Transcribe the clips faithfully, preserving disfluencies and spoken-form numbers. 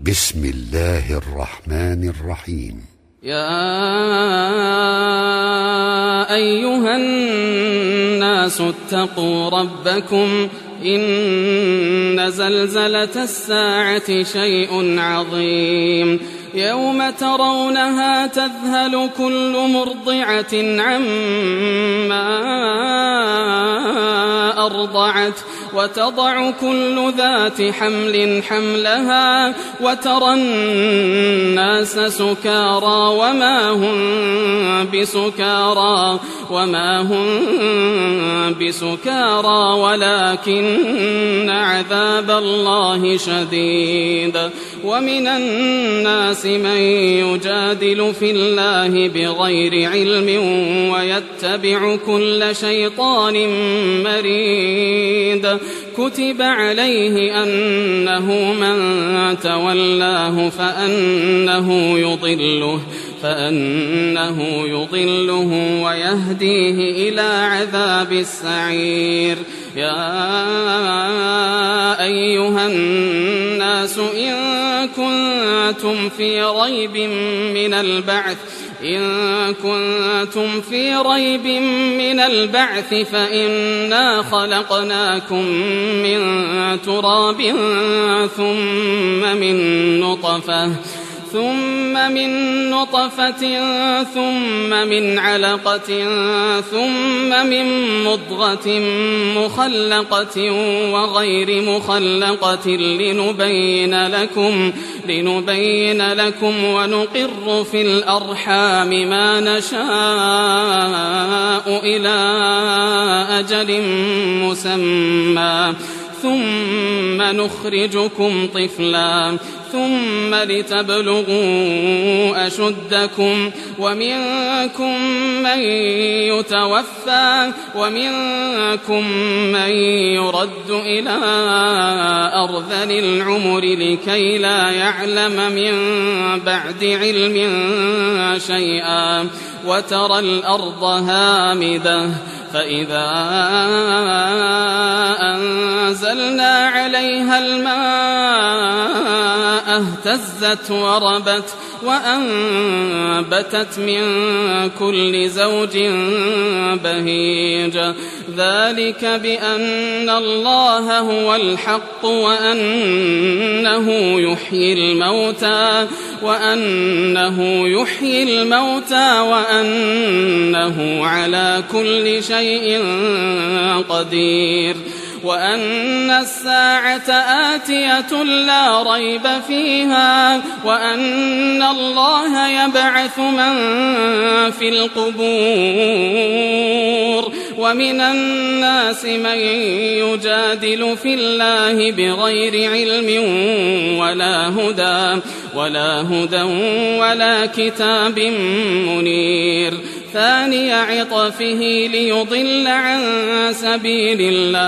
بسم الله الرحمن الرحيم. يا أيها الناس اتقوا ربكم إن زلزلة الساعة شيء عظيم يوم ترونها تذهل كل مرضعة عما أرضعت وتضع كل ذات حمل حملها وترى الناس سكارى وما هم بسكارى وما هم بسكارى ولكن عذاب الله شديد. ومن الناس من يجادل في الله بغير علم ويتبع كل شيطان مريد. كتب عليه أنه من تولاه فأنه يضله فأنه يضله ويهديه إلى عذاب السعير. يا أيها الناس إن كنتم في ريب من البعث إن كنتم في ريب من البعث فإنا خلقناكم من تراب ثم من نطفة ثم من نطفة ثم من علقة ثم من مضغة مخلقة وغير مخلقة لنبين لكم لنبين لكم ونقر في الأرحام ما نشاء إلى أجل مسمى ثم نخرجكم طفلا ثم لتبلغوا أشدكم ومنكم من يتوفى ومنكم من يرد إلى أرذل العمر لكي لا يعلم من بعد علم شيئا. وترى الأرض هامدة فإذا أنزلنا عليها الماء اهتزت وربت وأنبتت من كل زوج بهيج. ذلك بأن الله هو الحق وأنه يحيي الموتى وأنه يحيي الموتى وأنه على كل شيء قدير. وأن الساعة آتية لا ريب فيها وأن الله يبعث من في القبور. ومن الناس من يجادل في الله بغير علم ولا هدى ولا هدى ولا كتاب منير. ثاني عطفه ليضل عن سبيل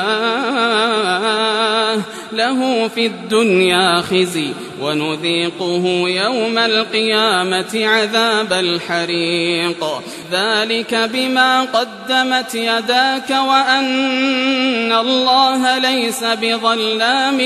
الله له في الدنيا خزي ونذيقه يوم القيامة عذاب الحريق. ذلك بما قدمت يداك وأن الله ليس بظلام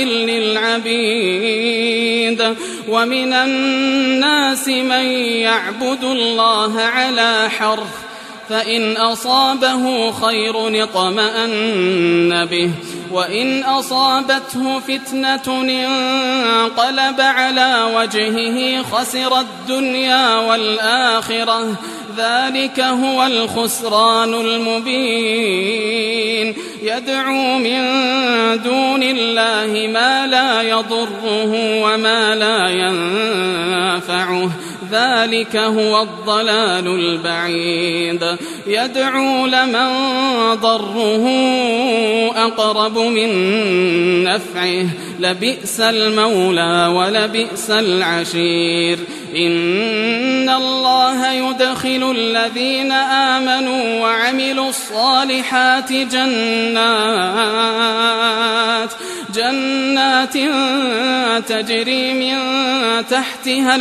للعبيد. ومن الناس من يعبد الله على حرف فإن أصابه خير اطمأن به وإن أصابته فتنة انقلب على وجهه خسر الدنيا والآخرة. ذلك هو الخسران المبين. يدعو من دون الله ما لا يضره وما لا ينفعه. ذلك هو الضلال البعيد. يدعو لمن ضره أقرب من نفعه لبئس المولى ولبئس العشير. إن الله يدخل الذين آمنوا وعملوا الصالحات جنات جنات تجري من تحتها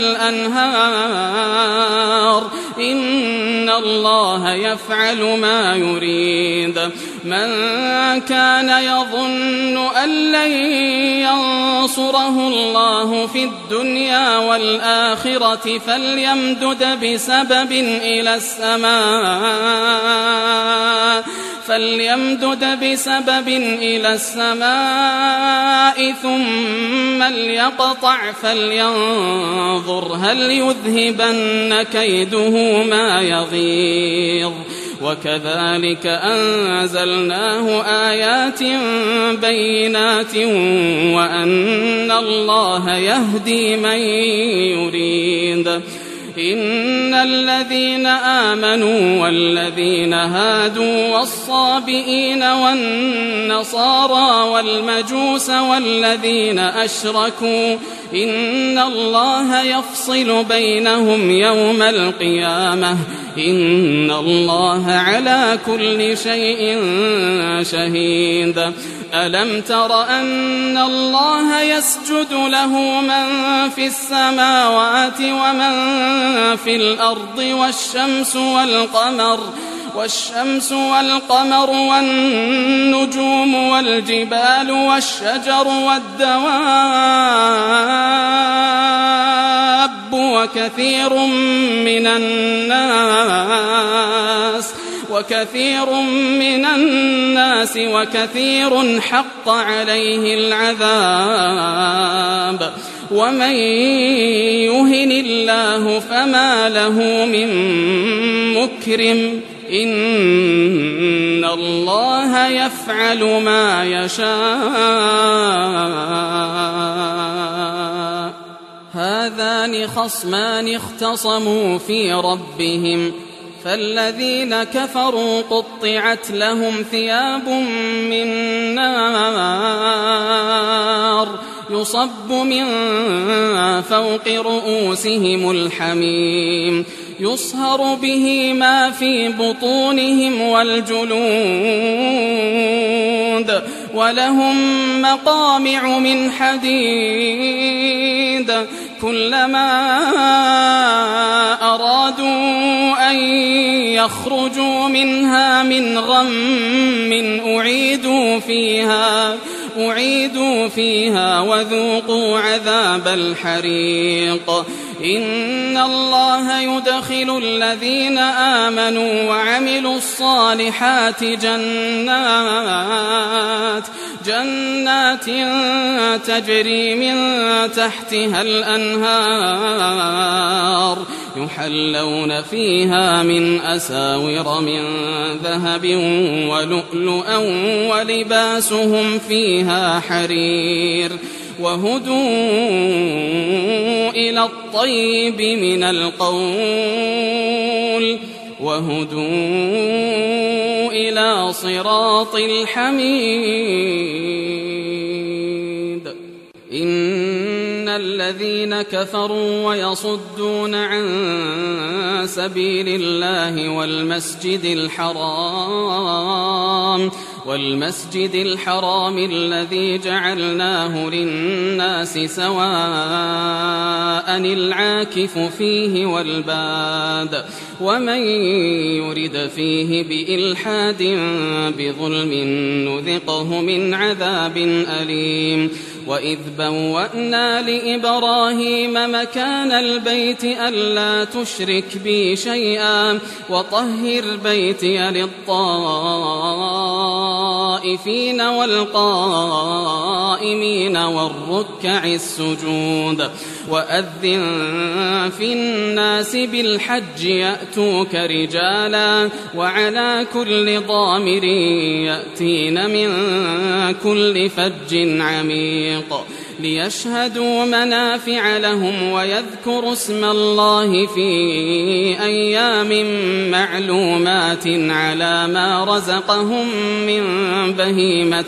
الأنهار إن الله يفعل ما يريد من كان يظن أن لن ينصره الله في الدنيا والآخرة فليمدد بسبب إلى السماء فليمدد بسبب إلى السماء ثم ليقطع فلينظر هل يذهبن كيده ما يغيظ وكذلك أنزلناه آيات بينات وأن الله يهدي من يريد إن الذين آمنوا والذين هادوا والصابئين والنصارى والمجوس والذين أشركوا إن الله يفصل بينهم يوم القيامة إن الله على كل شيء شهيد ألم تر أن الله يسجد له من في السماوات ومن في الأرض والشمس والقمر والشمس والقمر والنجوم والجبال والشجر والدواب وكثير من الناس وكثير من الناس وكثير حق عليه العذاب ومن يهن الله فما له من مكرم إن الله يفعل ما يشاء هذان خصمان اختصموا في ربهم فالذين كفروا قطعت لهم ثياب من نار يصب من فوق رؤوسهم الحميم يصهر به ما في بطونهم والجلود ولهم مقامع من حديد كلما أرادوا أن يخرجوا منها من غم أعيدوا فيها أعيدوا فيها وذوقوا عذاب الحريق إن الله يدخل الذين آمنوا وعملوا الصالحات جنات جنات تجري من تحتها الأنهار يحلون فيها من أساور من ذهب ولؤلؤا ولباسهم فيها حرير وهدوا إلى الطيب من القول وهدوا إلى صراط الحميد إن الذين كفروا ويصدون عن سبيل الله والمسجد الحرام والمسجد الحرام الذي جعلناه للناس سواء العاكف فيه والباد ومن يرد فيه بإلحاد بظلم نذقه من عذاب أليم وإذ بوأنا لإبراهيم مكان البيت ألا تشرك بي شيئا وطهر بيتي للطائفين والقائمين والركع السجود وأذن في الناس بالحج يأتوك رجالا وعلى كل ضامر يأتين من كل فج عميق ليشهدوا منافع لهم ويذكروا اسم الله في أيام معلومات على ما رزقهم من بهيمة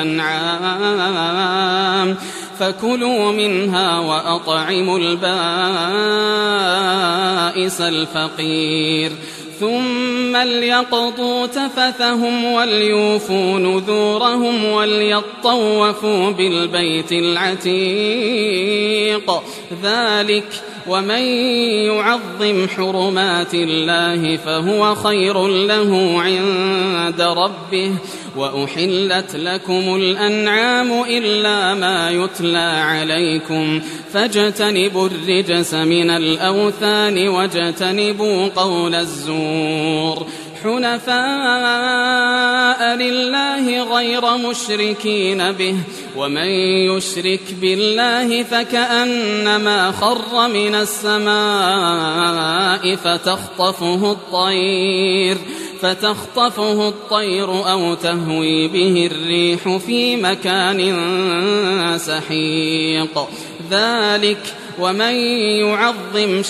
الأنعام فكلوا منها وأطعموا البائس الفقير ثم ليقضوا تفثهم وليوفوا نذورهم وليطوفوا بالبيت العتيق ذلك ومن يعظم حرمات الله فهو خير له عند ربه وأحلت لكم الأنعام إلا ما يتلى عليكم فاجتنبوا الرجس من الأوثان واجتنبوا قول الزور حنفاء لله غير مشركين به ومن يشرك بالله فكأنما خر من السماء فتخطفه الطير فتخطفه الطير أو تهوي به الريح في مكان سحيق ذلك ومن يعظم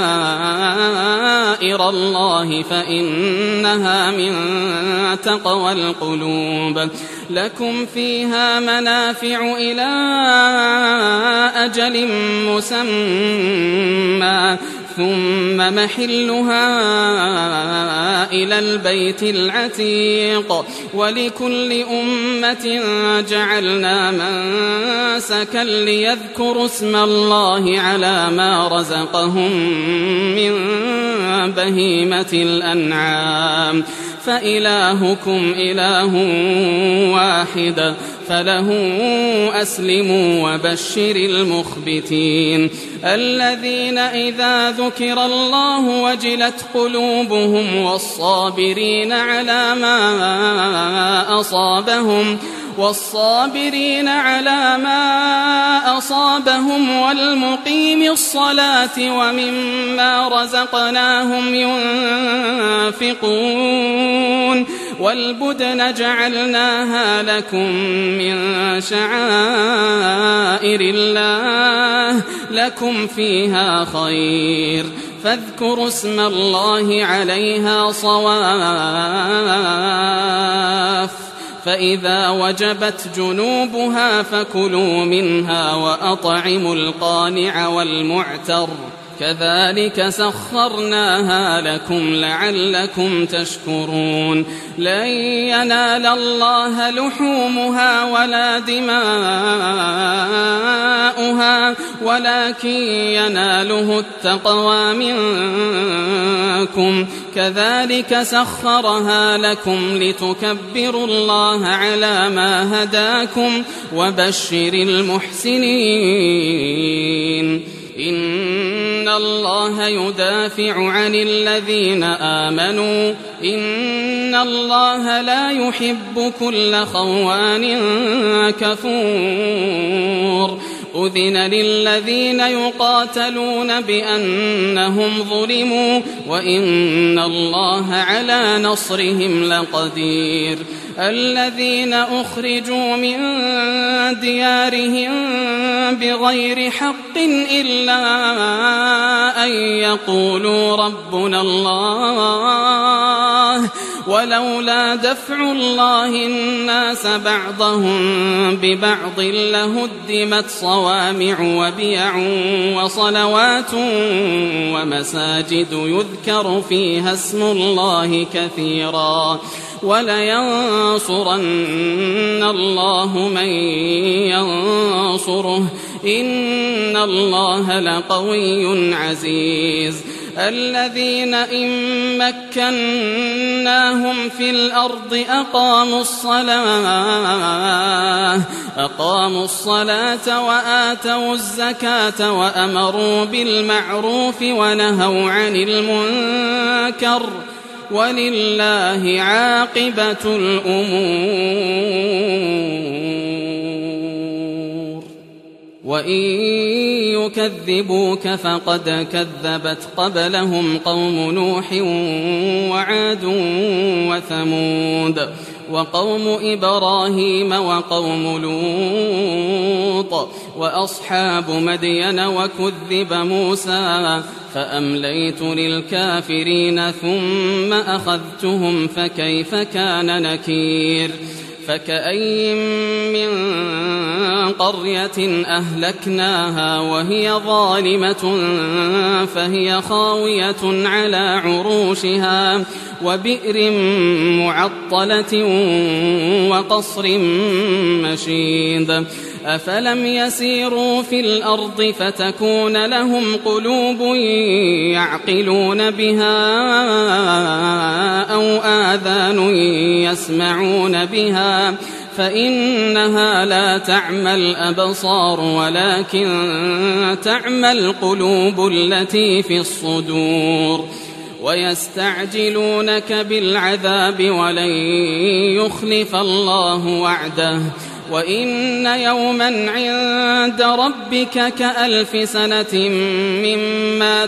شعائر الله فإنها من تقوى القلوب لكم فيها منافع إلى أجل مسمى ثم محلها إلى البيت العتيق ولكل أمة جعلنا منسكا ليذكروا اسم الله على ما رزقهم من بهيمة الأنعام فإلهكم إله واحد فله أسلموا وبشر المخبتين الذين إذا ذكر الله وجلت قلوبهم والصابرين على ما أصابهم والصابرين على ما أصابهم والمقيم الصلاة ومما رزقناهم ينفقون والبدن جعلناها لكم من شعائر الله لكم فيها خير فاذكروا اسم الله عليها صواف فإذا وجبت جنوبها فكلوا منها وأطعموا القانع والمعتر كذلك سخرناها لكم لعلكم تشكرون لن ينال الله لحومها ولا دماؤها ولكن يناله التقوى منكم كذلك سخرها لكم لتكبروا الله على ما هداكم وبشر المحسنين إن الله يدافع عن الذين آمنوا إن الله لا يحب كل خوان كفور أذن للذين يقاتلون بأنهم ظلموا وإن الله على نصرهم لقدير الذين أخرجوا من ديارهم بغير حق إلا أن يقولوا ربنا الله ولولا دفع الله الناس بعضهم ببعض لهدمت صوامع وبيع وصلوات ومساجد يذكر فيها اسم الله كثيرا ولينصرن الله من ينصره إن الله لقوي عزيز الذين إن مكناهم في الأرض أقاموا الصلاة أقاموا الصلاة وآتوا الزكاة وأمروا بالمعروف ونهوا عن المنكر ولله عاقبة الأمور وإن يكذبوك فقد كذبت قبلهم قوم نوح وعاد وثمود وقوم إبراهيم وقوم لوط وأصحاب مدين وكذب موسى فأمليت للكافرين ثم أخذتهم فكيف كان نكير فكأين من قرية أهلكناها وهي ظالمة فهي خاوية على عروشها وبئر معطلة وقصر مشيد أفلم يسيروا في الأرض فتكون لهم قلوب يعقلون بها أو آذان يسمعون بها فإنها لا تعمى الأبصار ولكن تعمى القلوب التي في الصدور ويستعجلونك بالعذاب ولن يخلف الله وعده وإن يوما عند ربك كألف سنة مما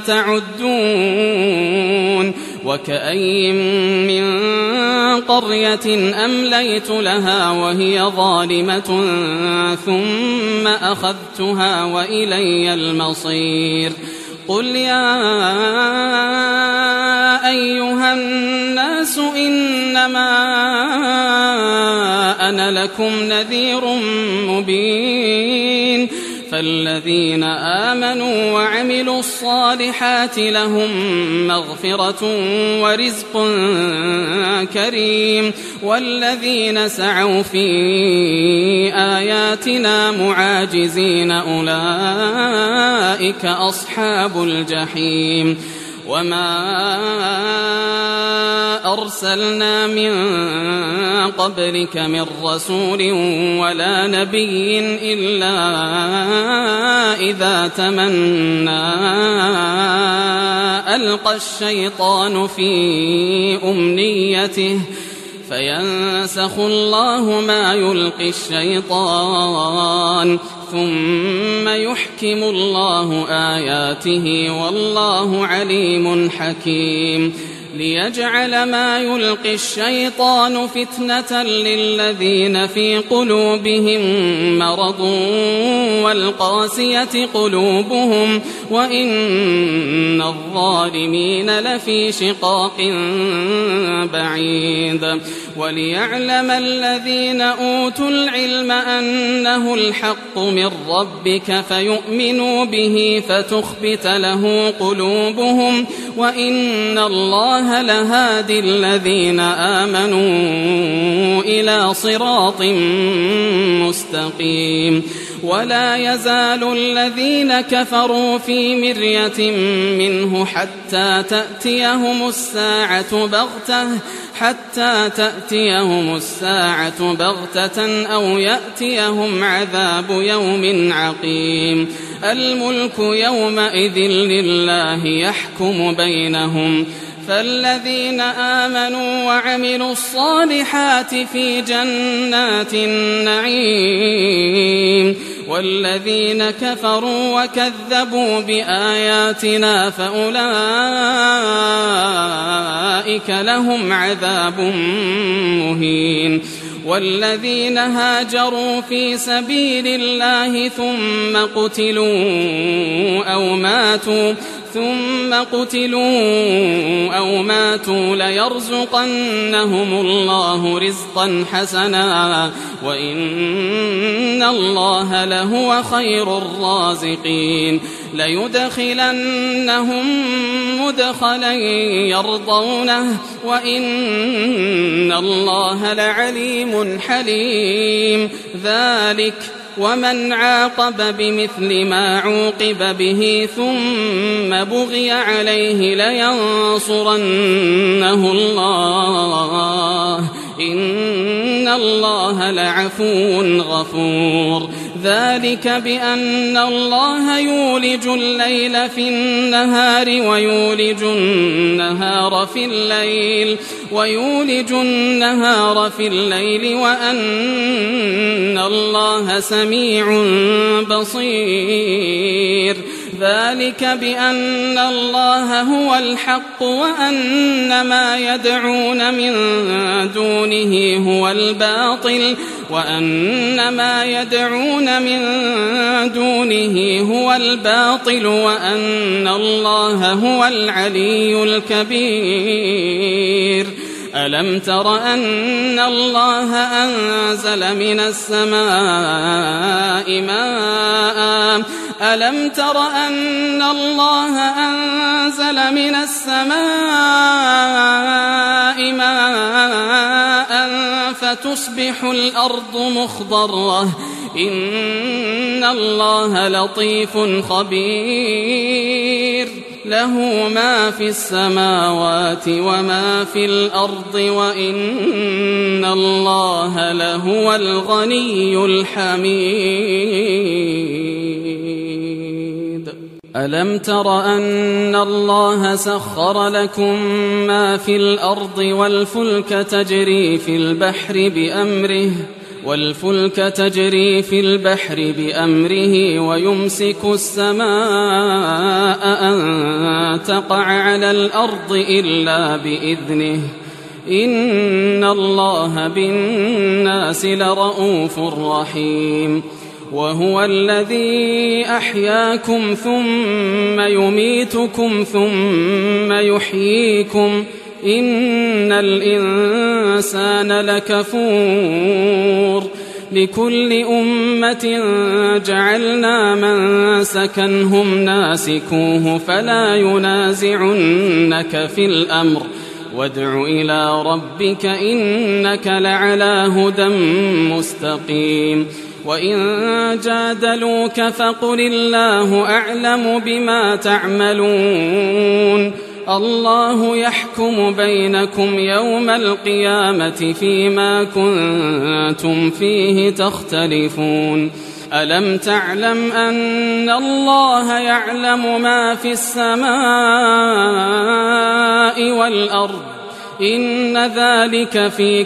تعدون وكأين من قرية أمليت لها وهي ظالمة ثم أخذتها وإلي المصير قل يا أيها الناس إنما أنا لكم نذير مبين فالذين آمنوا وعملوا الصالحات لهم مغفرة ورزق كريم والذين سعوا في آياتنا معاجزين أولئك أصحاب الجحيم وما أرسلنا من قبلك من رسول ولا نبي إلا إذا تمنى ألقى الشيطان في أمنيته فينسخ الله ما يلقي الشيطان ثم يحكم الله آياته والله عليم حكيم ليجعل ما يلقي الشيطان فتنة للذين في قلوبهم مرض والقاسية قلوبهم وإن الظالمين لفي شقاق بعيد وليعلم الذين أوتوا العلم أنه الحق من ربك فيؤمنوا به فتخبت له قلوبهم وإن الله لهادي الذين آمنوا إلى صراط مستقيم ولا يزال الذين كفروا في مرية منه حتى تأتيهم الساعة بغتة حتى تأتيهم الساعة بغتة أو يأتيهم عذاب يوم عقيم الملك يومئذ لله يحكم بينهم فالذين آمنوا وعملوا الصالحات في جنات النعيم والذين كفروا وكذبوا بآياتنا فأولئك لهم عذاب مهين والذين هاجروا في سبيل الله ثم قتلوا أو ماتوا ثم قتلوا أو ماتوا ليرزقنهم الله رزقا حسنا وإن الله لهو خير الرازقين ليدخلنهم مدخلا يرضونه وإن الله لعليم حليم ذلك ومن عاقب بمثل ما عوقب به ثم بغي عليه لينصرنه الله إن الله لعفو غفور ذلك بأن الله يولج الليل في النهار ويولج النهار في الليل ويولج النهار في الليل وأن الله سميع بصير ذلك بأن الله هو الحق وأن ما يدعون من دونه هو الباطل وأن ما يدعون من دونه هو الباطل وأن الله هو العلي الكبير ألم تر أن الله أنزل من السماء ماء ألم تر أن الله أنزل من السماء ماء فتصبح الأرض مخضرة إن الله لطيف خبير له ما في السماوات وما في الأرض وإن الله لهو الغني الحميد ألم تر أن الله سخر لكم ما في الأرض والفلك تجري في البحر بأمره والفلك تجري في البحر بأمره ويمسك السماء أن تقع على الأرض إلا بإذنه إن الله بالناس لرؤوف رحيم وهو الذي أحياكم ثم يميتكم ثم يحييكم إن الإنسان لكفور لكل أمة جعلنا منسكا هم ناسكوه فلا ينازعنك في الأمر وادع إلى ربك إنك لعلى هدى مستقيم وإن جادلوك فقل الله أعلم بما تعملون الله يحكم بينكم يوم القيامة فيما كنتم فيه تختلفون ألم تعلم أن الله يعلم ما في السماء والأرض إن ذلك في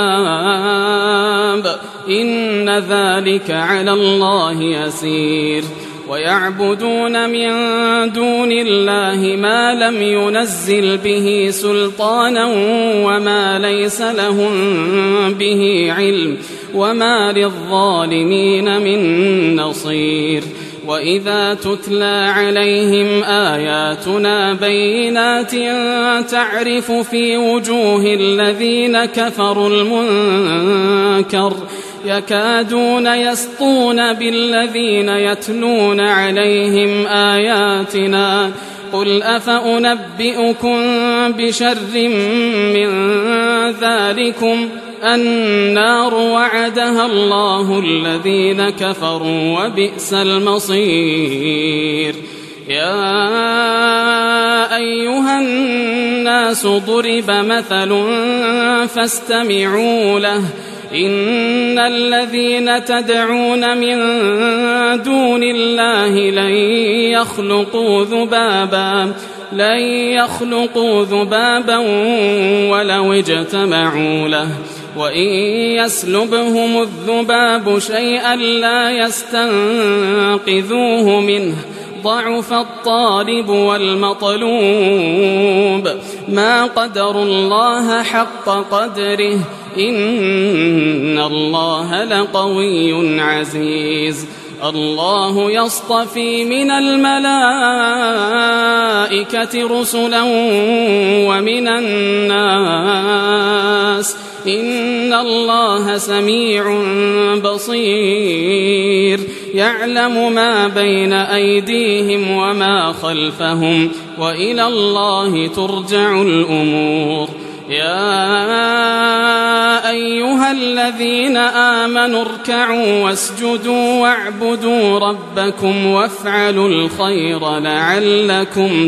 كتاب إن ذلك على الله يسير ويعبدون من دون الله ما لم ينزل به سلطانا وما ليس لهم به علم وما للظالمين من نصير وإذا تتلى عليهم آياتنا بينات تعرف في وجوه الذين كفروا المنكر يكادون يسطون بالذين يتلون عليهم آياتنا قل أفأنبئكم بشر من ذلكم النار وعدها الله الذين كفروا وبئس المصير يا أيها الناس ضرب مثل فاستمعوا له إن الذين تدعون من دون الله لن يخلقوا ذبابا لن يخلقوا ذبابا ولو اجتمعوا له وإن يسلبهم الذباب شيئا لا يستنقذوه منه ضعف الطالب والمطلوب ما قدروا الله حق قدره إن الله لقوي عزيز الله يصطفي من الملائكة رسلا ومن الناس إن الله سميع بصير يعلم ما بين أيديهم وما خلفهم وإلى الله ترجع الأمور يا أيها الذين آمنوا اركعوا واسجدوا واعبدوا ربكم وافعلوا الخير لعلكم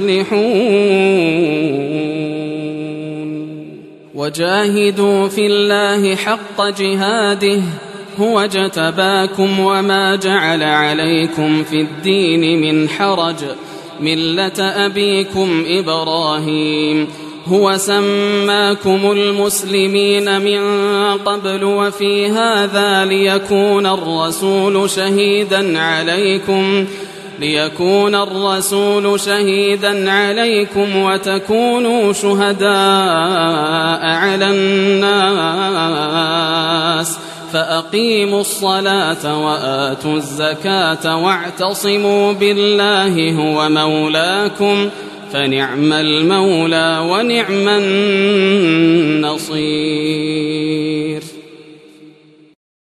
تفلحون وجاهدوا في الله حق جهاده هو اجتباكم وما جعل عليكم في الدين من حرج ملة أبيكم إبراهيم هو سماكم المسلمين من قبل وفي هذا ليكون الرسول شهيدا عليكم ليكون الرسول شهيدا عليكم وتكونوا شهداء على الناس فأقيموا الصلاة وآتوا الزكاة واعتصموا بالله هو مولاكم فنعم المولى ونعم النصير.